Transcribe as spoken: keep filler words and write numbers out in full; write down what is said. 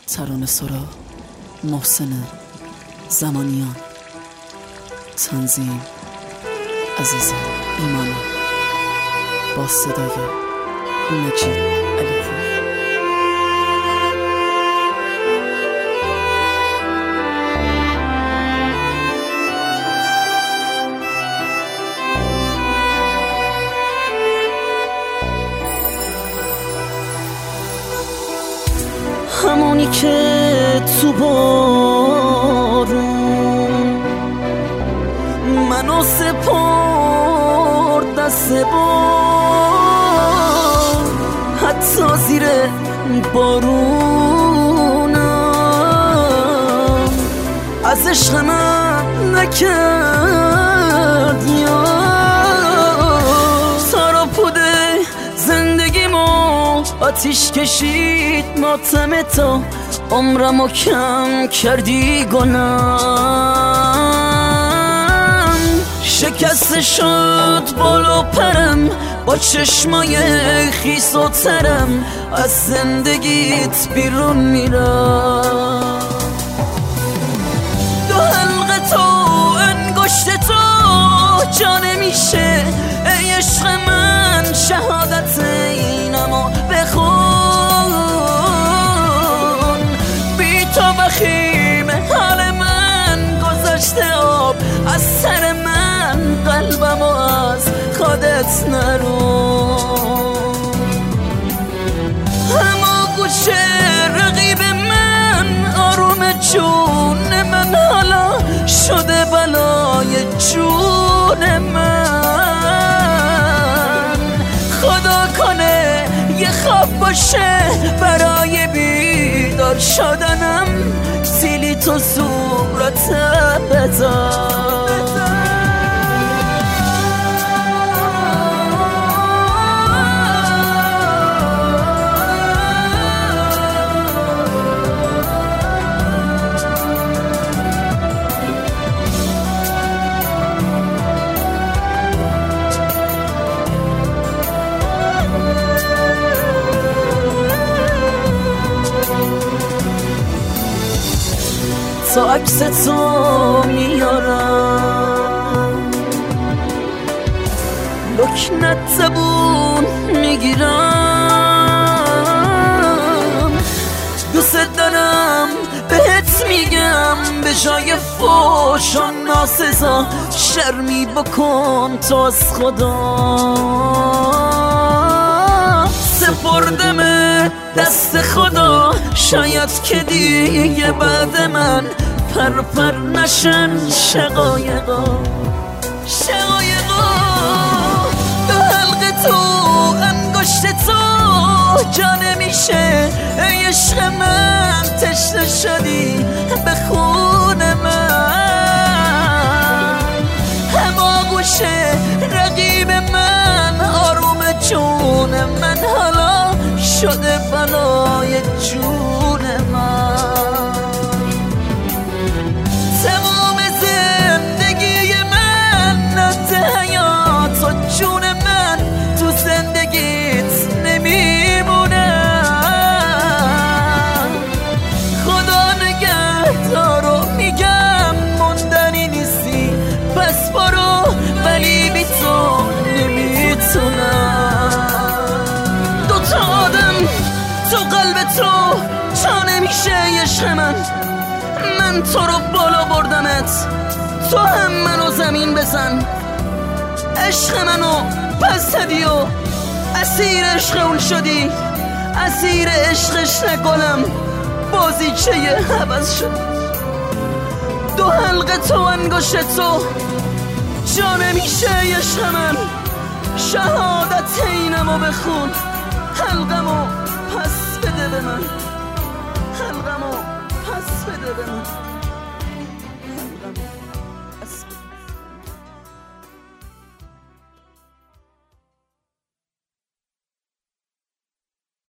ترانه سرا محسن زمانیان، تنظیم عزیز ایمانی، با صدای مجید علیپور. همونی که تو بارون منو سپرد دست بار، حتی زیر بارونم از عشق من نکرد یار. سارا پوده زندگیمو آتیش کشید ماتم تا عمرمو کم کردی گنام. شکست شد بالا پرم با چشمای خیس و ترم، از زندگیت بیرون میرم. دو حلقه تو انگشت تو جا نمیشه ای عشق من، شهادت اینمو بخون. بی تو بخیم حال من گذشته آب از سر من، قلبمو از خودت نرون. همه گوشه رقیب من آروم جون من، حالا شده بلای جون من. خدا کنه یه خواب باشه برای بیدار شدنم، سیلی تو صورت بذار. تا عکس تو میارم، لکنت زبون میگیرم. دوست دارم بهت میگم به جای فوش و ناسزا، شرمی بکن تو از خدا. سپردم دست خدا، شاید که دیگه بعد من پر پر نشن شقایقا شقایقا. دو حلقه تو انگشت تو جا نمیشه ای عشق من، تشنه شدی به خون من. همه گوشه رقیب من آروم جون من، حالا شده بلای جون من. تمام زندگی من نده حیات و جون من، تو زندگیت نمیمونه. خدا نگهدارو میگم موندنی نیستی، پس برو ولی بی تو نمیتونم. دوتا آدم تو قلب تو تا نمیشه عشق من. من تو رو بالا بردمت، تو هم منو زمین بزن. عشق منو پس دادی و اسیر عشق اون شدی، اسیر عشقش نکنم بازیچه عوض شد. دو حلقه تو انگشت تو جا نمیشه عشق من، شهادت اینمو بخون. حلقمو پس بده به من، حلقمو پس بده به من.